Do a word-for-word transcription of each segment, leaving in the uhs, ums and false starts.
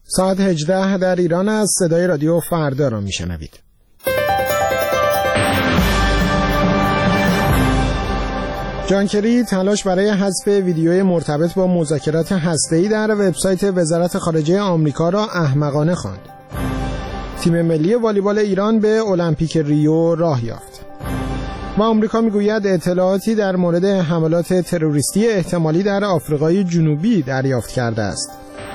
ساعت هجده در ایران از صدای رادیو فردا را میشنوید. جان کری تلاش برای حذف ویدیوی مرتبط با مذاکرات هسته‌ای در وبسایت وزارت خارجه آمریکا را احمقانه خواند. تیم ملی والیبال ایران به المپیک ریو راه یافت. و آمریکا میگوید اطلاعاتی در مورد حملات تروریستی احتمالی در آفریقای جنوبی دریافت کرده است.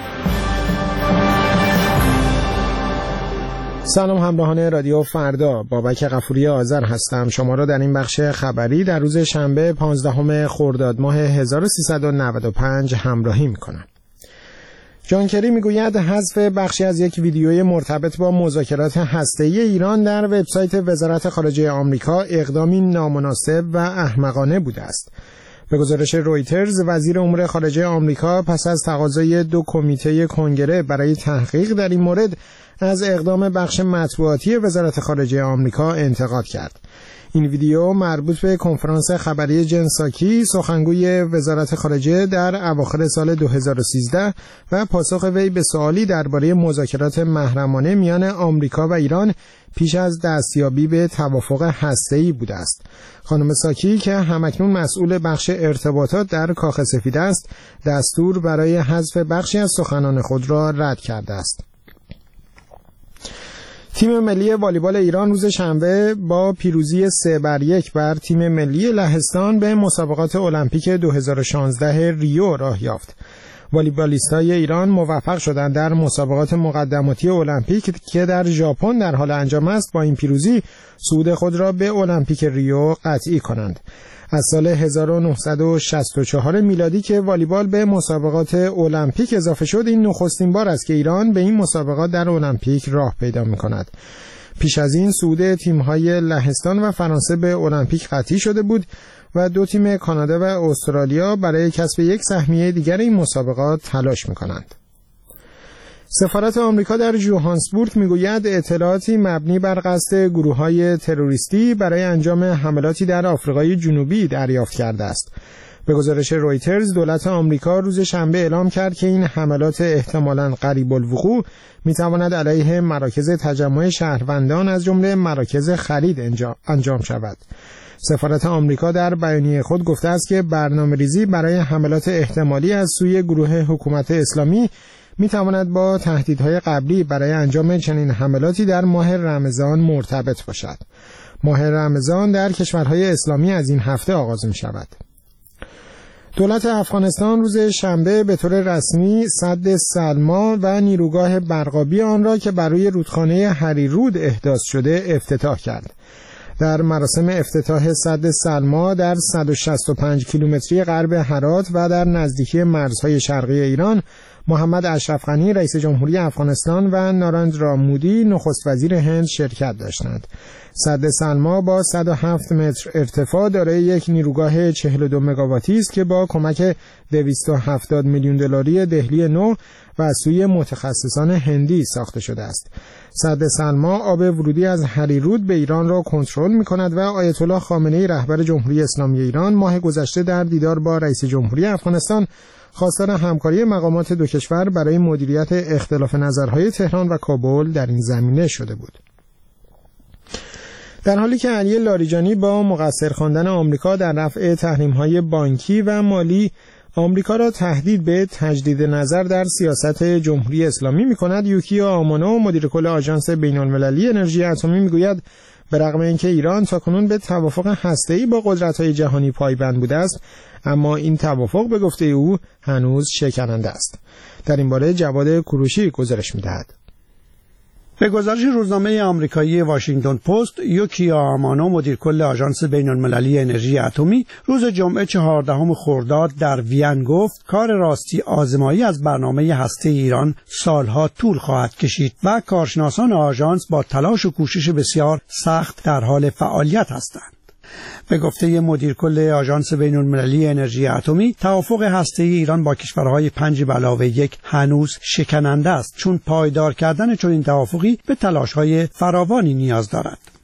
سلام همراهان رادیو فردا، بابک غفوری آذر هستم. شما را در این بخش خبری در روز شنبه پانزدهم خرداد ماه هزار و سیصد و نود و پنج همراهی میکنم. جان کری میگوید حذف بخشی از یک ویدیوی مرتبط با مذاکرات هسته‌ای ایران در وبسایت وزارت خارجه آمریکا اقدامی نامناسب و احمقانه بوده است. به گزارش رویترز، وزیر امور خارجه آمریکا پس از تقاضای دو کمیته کنگره برای تحقیق در این مورد از اقدام بخش مطبوعاتی وزارت خارجه آمریکا انتقاد کرد. این ویدیو مربوط به کنفرانس خبری جن ساکی، سخنگوی وزارت خارجه در اواخر سال دو هزار و سیزده و پاسخ وی به سوالی درباره مذاکرات محرمانه میان آمریکا و ایران پیش از دستیابی به توافق هسته‌ای بوده است. خانم ساکی که همکنون مسئول بخش ارتباطات در کاخ سفید است، دستور برای حذف بخشی از سخنان خود را رد کرده است. تیم ملی والیبال ایران روز شنبه با پیروزی سه بر یک بر تیم ملی لهستان به مسابقات المپیک دو هزار و شانزده ریو راه یافت. والیبالیستای ایران موفق شدند در مسابقات مقدماتی المپیک که در ژاپن در حال انجام است با این پیروزی صعود خود را به المپیک ریو قطعی کنند. از سال هزار و نهصد و شصت و چهار میلادی که والیبال به مسابقات المپیک اضافه شد، این نخستین بار است که ایران به این مسابقات در المپیک راه پیدا می‌کند. پیش از این صعود تیم‌های لهستان و فرانسه به المپیک قطعی شده بود و دو تیم کانادا و استرالیا برای کسب یک سهمیه دیگر این مسابقات تلاش می‌کنند. سفارت آمریکا در جوهانسبورگ میگوید اطلاعاتی مبنی بر قصد گروه‌های تروریستی برای انجام حملاتی در آفریقای جنوبی دریافت کرده است. به گزارش رویترز، دولت آمریکا روز شنبه اعلام کرد که این حملات احتمالاً قریب الوقوع میتواند علیه مراکز تجمع شهروندان از جمله مراکز خرید انجام شود. سفارت آمریکا در بیانیه خود گفته است که برنامه‌ریزی برای حملات احتمالی از سوی گروه حکومت اسلامی می تواند با تهدیدهای قبلی برای انجام چنین حملاتی در ماه رمضان مرتبط باشد. ماه رمضان در کشورهای اسلامی از این هفته آغاز می شود. دولت افغانستان روز شنبه به طور رسمی سد سلما و نیروگاه برقابی آن را که بر روی رودخانه هریرود احداث شده افتتاح کرد. در مراسم افتتاح سد سلما در صد و شصت و پنج کیلومتری غرب هرات و در نزدیکی مرزهای شرقی ایران، محمد اشرف غنی رئیس جمهوری افغانستان و ناراندرا مودی نخست وزیر هند شرکت داشتند. سد سلما با صد و هفت متر ارتفاع دارای یک نیروگاه چهل و دو مگاواتی است که با کمک دویست و هفتاد میلیون دلاری دهلی نو و از سوی متخصصان هندی ساخته شده است. سد سلما آب ورودی از هریرود به ایران را کنترل می‌کند و آیت الله خامنه‌ای رهبر جمهوری اسلامی ایران ماه گذشته در دیدار با رئیس جمهوری افغانستان خواستار همکاری مقامات دو کشور برای مدیریت اختلاف نظرهای تهران و کابل در این زمینه شده بود. در حالی که علی لاریجانی با مقصر خواندن آمریکا در رفع تحریم‌های بانکی و مالی آمریکا را تهدید به تجدید نظر در سیاست جمهوری اسلامی می‌کند، یوکیو آمانو مدیر کل آژانس بین‌المللی انرژی اتمی می‌گوید به رغم اینکه ایران تاکنون به توافق هسته‌ای با قدرت‌های جهانی پایبند بوده است، اما این توافق به گفته او هنوز شکننده است. در این باره جواد کوروشی گزارش می‌دهد. به گزارش روزنامه آمریکایی واشنگتن پست، یوکیو آمانو مدیر کل آژانس بین‌المللی انرژی اتمی روز جمعه چهاردهم خرداد در وین گفت کار راستی آزمایی از برنامه هسته ایران سالها طول خواهد کشید و کارشناسان آژانس با تلاش و کوشش بسیار سخت در حال فعالیت هستند. به گفته مدیر کل آژانس بین‌المللی انرژی اتمی، توافق هسته‌ای ایران با کشورهای پنج به علاوه یک هنوز شکننده است، چون پایدار کردن چنین توافقی به تلاش‌های فراوانی نیاز دارد.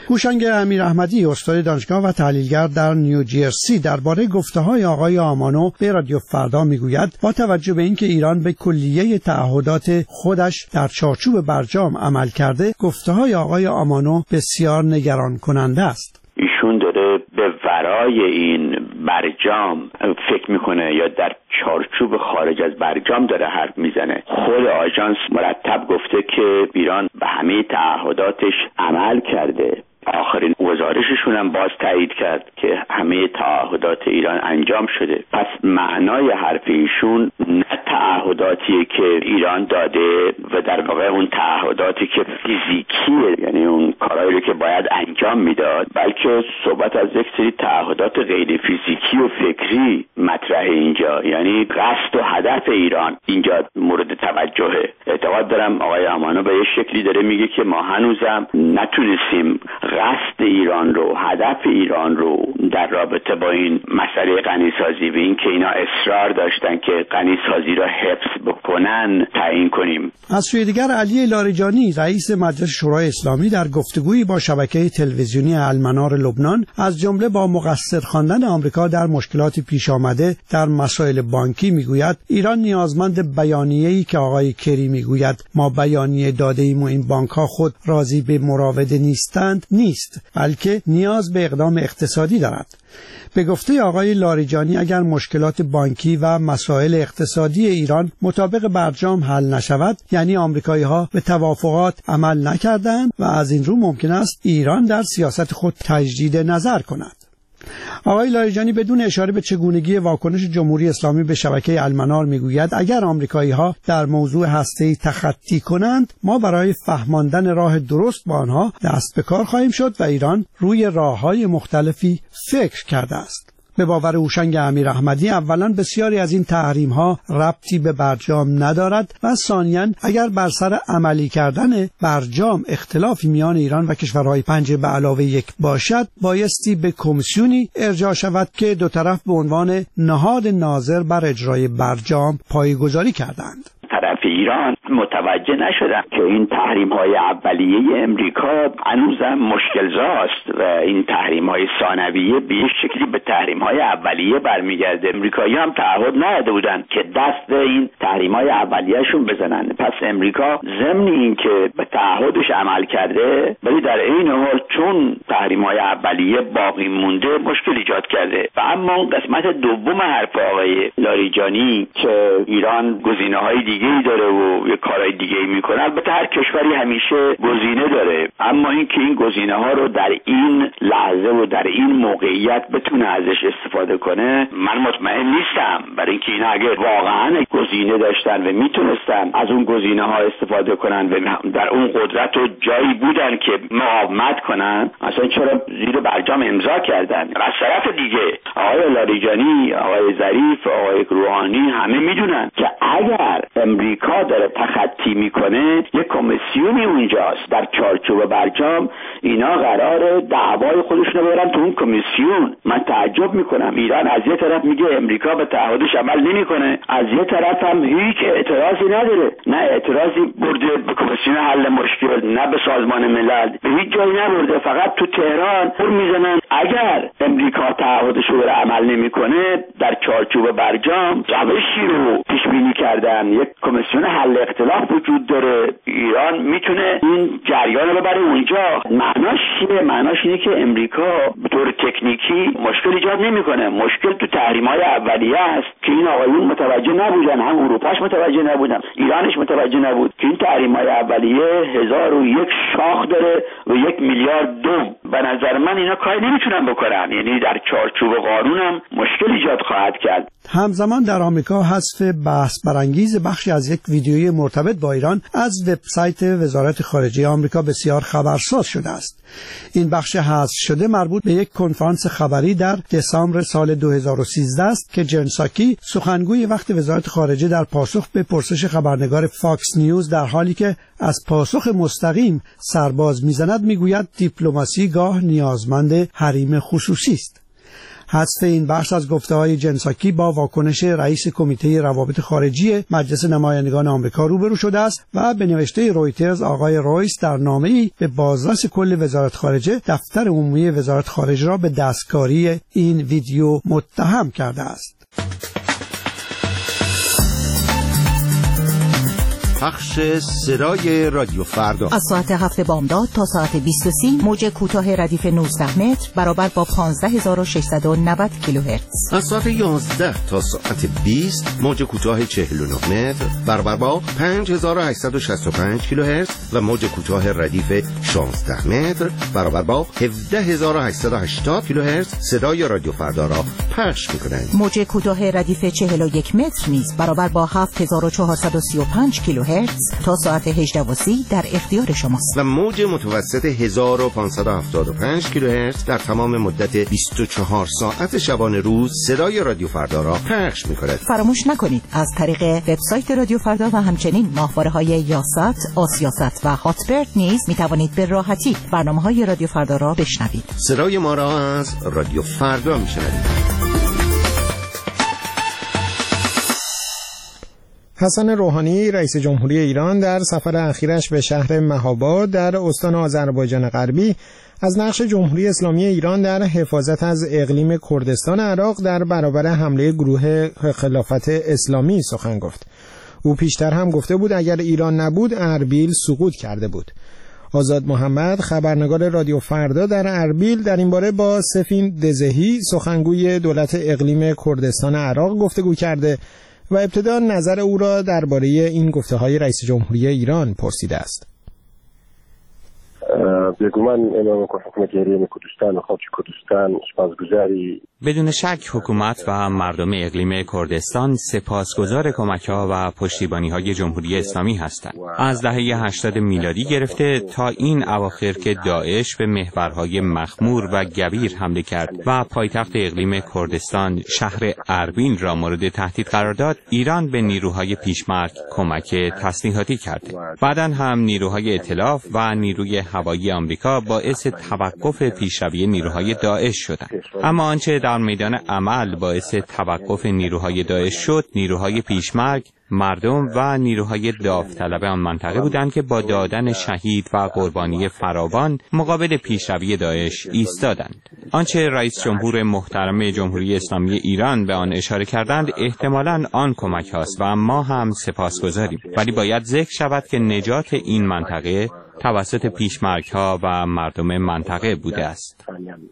هوشنگ امیراحمدی، استاد دانشگاه و تحلیلگر در نیوجرسی، درباره گفته‌های آقای آمانو به رادیو فردا میگوید با توجه به اینکه ایران به کلیه تعهدات خودش در چارچوب برجام عمل کرده، گفته‌های آقای آمانو بسیار نگران کننده است. ایشون داره به ورای این برجام فکر میکنه یا در چارچوب خارج از برجام داره حرف میزنه. خود آژانس مرتب گفته که ایران به همه تعهداتش عمل کرده. آخرین گزارششون هم باز تایید کرد که همه تعهدات ایران انجام شده. پس معنای حرف ایشون نه تعهداتیه که ایران داده و در واقع اون تعهداتی که فیزیکیه، یعنی اون کارهایی که باید انجام میداد، بلکه صحبت از یک سری تعهدات غیر فیزیکی و فکری مطرح اینجا، یعنی قصد و هدف ایران اینجا مورد توجهه. اعتقاد دارم آقای آمانو به یه شکلی داره میگه که ما هنوزم نتونستیم قصد ایران رو، هدف ایران رو در رابطه با این مسئله غنیسازی و این که اینا اصرار داشتن که غنیسازی را حفظ بکنن تعیین کنیم. از سوی دیگر علی لاریجانی، رئیس مجلس شورای اسلامی، در گفتگویی با شبکه تلویزیونی المنار لبنان از جمله با مقصر خواندن آمریکا در مشکلات پیش آمده در مسائل بانکی میگوید ایران نیازمند بیانیه‌ای که آقای کری میگوید ما بیانیه داده‌ایم و این بانک‌ها خود راضی به مراوده نیستند نیست، بلکه نیاز به اقدام اقتصادی دارد. به گفته آقای لاریجانی اگر مشکلات بانکی و مسائل اقتصادی ایران مطابق برجام حل نشود، یعنی آمریکایی‌ها به توافقات عمل نکردند و از این رو ممکن است ایران در سیاست خود تجدید نظر کند. آقای لاریجانی بدون اشاره به چگونگی واکنش جمهوری اسلامی به شبکه المنار میگوید اگر آمریکایی‌ها در موضوع هسته‌ای تخطی کنند، ما برای فهماندن راه درست با آنها دست به کار خواهیم شد و ایران روی راه‌های مختلفی فکر کرده است. به باور هوشنگ امیراحمدی اولا بسیاری از این تحریم‌ها ربطی به برجام ندارد و ثانیاً اگر بر سر عملی کردن برجام اختلافی میان ایران و کشورهای پنج به علاوه یک باشد، بایستی به کمیسیونی ارجاع شود که دو طرف به عنوان نهاد ناظر بر اجرای برجام پایه‌گذاری کردند. طرف ایران متوجه نشدن که این تحریم‌های اولیه امریکا هنوزم مشکل‌زاست و این تحریم‌های ثانویه به یک شکلی به تحریم‌های اولیه برمیگرده. امریکایی‌ها هم تعهد نداده بودن که دست این تحریم‌های اولیه‌شون بزنن. پس امریکا ضمن این که به تعهدش عمل کرده، ولی در این حال چون تحریم‌های اولیه باقی مونده مشکل ایجاد کرده. و اما قسمت دوم حرف آقای لاریجانی که ایران گزینه‌های دیگه ای داره و یه کارهای دیگه ای میکنه، البته هر کشوری همیشه گزینه داره، اما اینکه این گزینه ها رو در این لحظه و در این موقعیت بتونه ازش استفاده کنه، من مطمئن نیستم. برای اینکه این اگه واقعا گزینه داشتن و میتونستن از اون گزینه ها استفاده کنن و در اون قدرت و جایی بودن که مقاومت کنن، اصلا چرا زیر برجام امضا کردن؟ از طرف دیگه آقای لاریجانی، آقای ظریف، آقای روحانی همه میدونن که اگر امریکا داره تخطی میکنه، یک کمیسیونی اونجاست در چارچوب برجام، اینا قراره دعوای خودشونو ببرن تو اون کمیسیون. من تعجب میکنم ایران از یه طرف میگه امریکا به تعهدش عمل نمیکنه، از یه طرف هم هیچ اعتراضی نداره، نه اعتراضی برده به کمیسیون حل مشکل، نه به سازمان ملل، به هیچ جایی نبرده، فقط تو تهران پر میزنن اگر امریکا تعهدش رو عمل نمیکنه در چارچوب برجام روشی رو پیش بینی کردن. یک کمیسیون حل اختلاف وجود داره، ایران میتونه این جریان رو ببره اونجا. معناش چیه؟ معناش اینه که امریکا به طور تکنیکی مشکل ایجاد نمیکنه، مشکل تو تحریم‌های اولیه است که این آقایون متوجه نبودن، هم اروپاش متوجه نبودن، ایرانش متوجه نبود که این تحریم‌های اولیه هزار و یک شاخ داره و یک میلیارد دوم. به نظر من اینا کاری نمیتونن بکنن، یعنی در چارچوب قانون هم مشکل ایجاد خواهد کرد. همزمان در آمریکا حذف بحث برانگیز بخشی از یک ویدیوی مرتبط با ایران از وبسایت وزارت خارجه آمریکا بسیار خبرساز شده است. این بخش حذف شده مربوط به یک کنفرانس خبری در دسامبر سال دو هزار و سیزده است که جن ساکی، سخنگوی وقت وزارت خارجه، در پاسخ به پرسش خبرنگار فاکس نیوز در حالی که از پاسخ مستقیم سرباز میزند میگوید دیپلماسی گاه نیازمند حریم خصوصی است. حذف این بخش از گفته‌های جنساکی با واکنش رئیس کمیته روابط خارجی مجلس نمایندگان آمریکا روبرو شده است و به نوشته رویترز آقای رویس در نامه‌ای به بازرس کل وزارت خارجه دفتر عمومی وزارت خارجه را به دستکاری این ویدیو متهم کرده است. پخش صدای رادیو فردا از ساعت هفت بامداد تا ساعت بیست و سه موج کوتاه ردیف نوزده متر برابر با پانزده هزار و ششصد و نود کیلوهرتز. از ساعت یازده تا ساعت بیست موج کوتاه چهل و نه متر برابر با پنج هزار و هشتصد و شصت و پنج کیلوهرتز و موج کوتاه ردیف شانزده متر برابر با هفده هزار و هشتصد و هشتاد کیلوهرتز صدای رادیو فردا را پخش می‌کنند. موج کوتاه ردیف چهل و یک متر نیز برابر با هفت هزار و چهارصد و سی و پنج کیلوهرتز تا ساعت هجده و سی در اختیار شماست. و موج متوسط هزار و پانصد و هفتاد و پنج کیلوهرتز در تمام مدت بیست و چهار ساعت شبانه روز صدای رادیو فردا را پخش می‌کند. فراموش نکنید از طریق وبسایت رادیو فردا و همچنین ماهواره‌های یاست، آسیاست و هاتبرد نیز می‌توانید به راحتی برنامه‌های رادیو فردا را بشنوید. صدای ما را از رادیو فردا می‌شنوید. حسن روحانی رئیس جمهوری ایران در سفر اخیرش به شهر مهاباد در استان آذربایجان غربی از نقش جمهوری اسلامی ایران در حفاظت از اقلیم کردستان عراق در برابر حمله گروه خلافت اسلامی سخن گفت. او پیشتر هم گفته بود اگر ایران نبود اربیل سقوط کرده بود. آزاد محمد خبرنگار رادیو فردا در اربیل در این باره با سفین دزهی سخنگوی دولت اقلیم کردستان عراق گفتگو کرده و ابتدا نظر او را درباره این گفته‌های رئیس جمهوری ایران پرسیده است. بیگمان امام حکومت جمهوری کردستان و خاک کردستان سپاسگزاری. بدون شک حکومت و مردم اقلیم کردستان سپاسگزار کمک‌ها و پشتیبانی‌های جمهوری اسلامی هستند. از دهه هشتاد میلادی گرفته تا این اواخر که داعش به محورهای مخمور و گبیر حمله کرد و پایتخت اقلیم کردستان شهر اربیل را مورد تهدید قرار داد، ایران به نیروهای پیشمرگ کمک تسلیحاتی کرده. بعداً هم نیروهای ائتلاف و نیروی هوایی آمریکا باعث توقف پیشروی نیروهای داعش شدند. اما آنچه در میدان عمل باعث توقف نیروهای داعش شد، نیروهای پیشمرگ، مردم و نیروهای داوطلب آن منطقه بودند که با دادن شهید و قربانی فراوان مقابل پیشروی داعش ایستادند. آنچه رئیس جمهور محترم جمهوری اسلامی ایران به آن اشاره کردند احتمالاً آن کمک هاست و ما هم سپاسگزاریم، ولی باید ذکر شود که نجات این منطقه توسط پیشمرگ ها و مردم منطقه بوده است.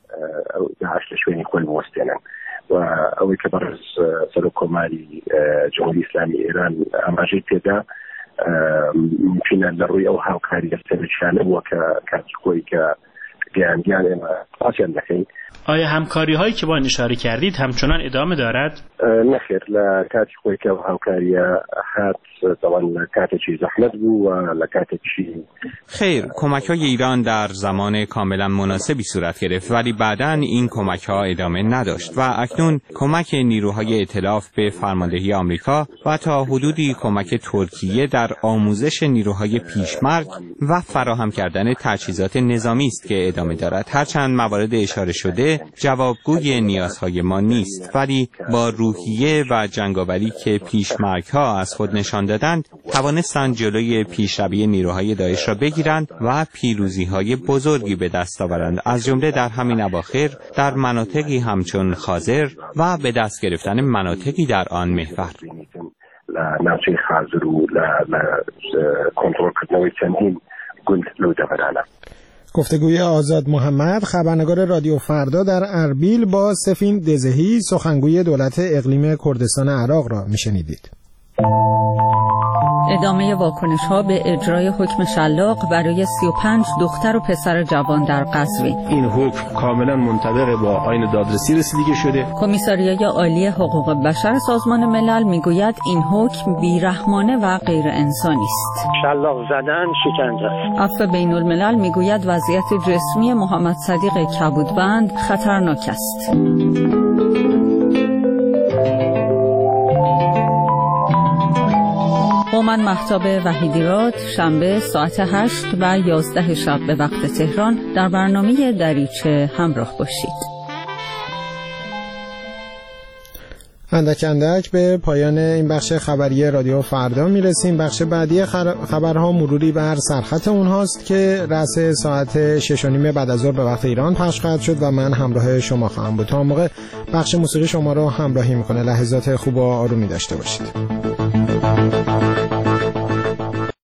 و اوی که بر از سلوکمالی جمهوری اسلامی ایران اماجی پیدا ممکنه لروی او هاوکاری استرشانه و که کاتیکوی که گیان گیان اما آسیان دکهی. آیا همکاری هایی که با این اشاره کردید همچنان ادامه دارد؟ نخیر، لکاتیکوی که هاوکاری هات طبعا لکاتیچی زحمت بو و لکاتیچی. خیر، کمک های ایران در زمان کاملا مناسبی صورت گرفت، ولی بعداً این کمک ها ادامه نداشت و اکنون کمک نیروهای ائتلاف به فرماندهی آمریکا و تا حدودی کمک ترکیه در آموزش نیروهای پیشمرگ و فراهم کردن تجهیزات نظامی است که ادامه دارد. هرچند موارد اشاره شده جوابگوی نیازهای ما نیست، ولی با روحیه و جنگاوری که پیشمرگ ها از خود نشان دادند توانستند جلوی پیشروی نیروهای داعش را بگیرند و پیروزی‌های بزرگی به دست آورند، از جمله در همین اواخر در مناطقی همچون خازر و به دست گرفتن مناطقی در آن محور. ناوچەی خازر و لە کۆنتڕۆڵکردنەوەی چەندین گوند لەو دەڤەرانە. گفتگوی آزاد محمد خبرنگار رادیو فردا در اربیل با سفین دزهی سخنگوی دولت اقلیم کردستان عراق را میشنیدید. ادامه واکنش‌ها به اجرای حکم شلاق برای سی و پنج دختر و پسر جوان در قزوین. این حکم کاملا منطبق با آیین دادرسی رسیدگی شده. کمیساریای عالی حقوق بشر سازمان ملل میگوید این حکم بیرحمانه و غیر انسانی است. شلاق زدن شکنجه است. عفو بین الملل میگوید وضعیت جسمی محمد صدیق کبودبند خطرناک است. هومن مهتاب وحیدیراد شنبه ساعت هشت و یازده شب به وقت تهران در برنامه دریچه همراه باشید. اندک اندک به پایان این بخش خبری رادیو فردا میرسیم. بخش بعدی خبرها مروری بر سرخط اونهاست که رأس ساعت شش و نیم بعد از ظهر به وقت ایران پخش خواهد شد و من همراه شما خواهم بود. تا موقع بخش موسیقی شما رو همراهی میکنه. لحظات خوب و آرومی داشته باشید.